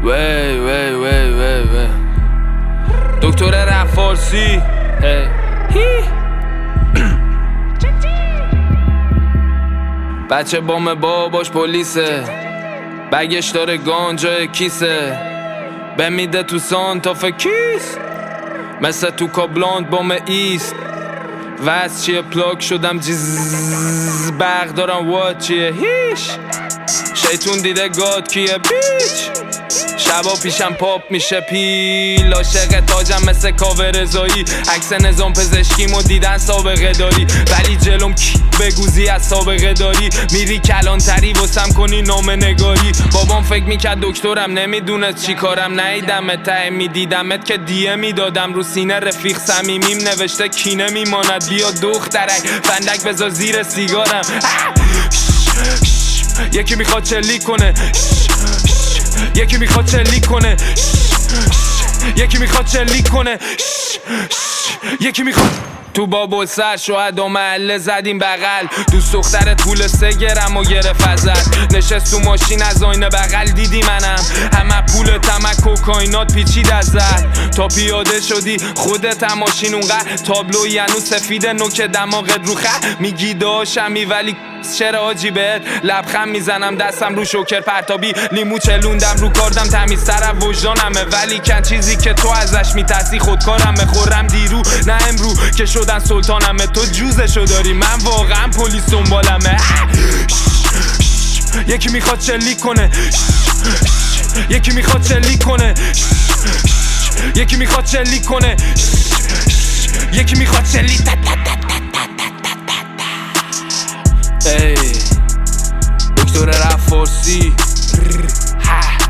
وی وی وی وی وی دکتر رپ فارسی بچه بام باباش پلیسه، بگش داره گانجای کیسه، بمیده تو سانتا کیس مثل تو کابلاند بام ایست. وز چیه پلاک شدم جزززز برق دارم وات چیه هیش. شیطون دیده گاد کیه بیچ، شبا پیشم پاپ میشه پیل. عاشق تاجم مثل کاوه رضایی، عکس نظام پزشکیمو دیدن سابقه داری، ولی جلوم کی بگوزی از سابقه داری. میری کلانتری واسم کنی نامه نگاری. بابام فکر میکرد دکترم نمیدونست چی کارم. نیدمت ته میدیدمت که دیه میدادم رو سینه رفیق صمیمیم نوشته کینه میماند. بیا دخترک فندک بذار زیر سیگارم. یکی میخواد چلی کنه، یکی میخواد چلی کنه، یکی میخواد چلی کنه، یکی میخواد. تو بابل سر شاید و محله زدیم بغل، دوست دختر طول 3 گرم و گرفت ازت. نشست تو ماشین از آینه بغل دیدی منم، همه پول تمک کوکائینات پیچید ازت. تا پیاده شدی خودت هم ماشین اونقدر تابلوی هنوز سفید نوک دماغت رو خط. میگی داشمی ولی چرا آجی بهت لبخند میزنم. دستم رو شوکر پرتابی لیمو چلوندم رو کاردم تمیزتر از وجدانمه، ولی کن چیزی که تو ازش میترسی خودکارمه. خورم دیرو نه امرو که شدن سلطانمه، تو جوزشو داری من واقعا پلیس دنبالمه. یکی میخواد چلی کنه، یکی میخواد چلی کنه، یکی میخواد چلی کنه، یکی میخواد چلی. ای دکتر رپ فارسی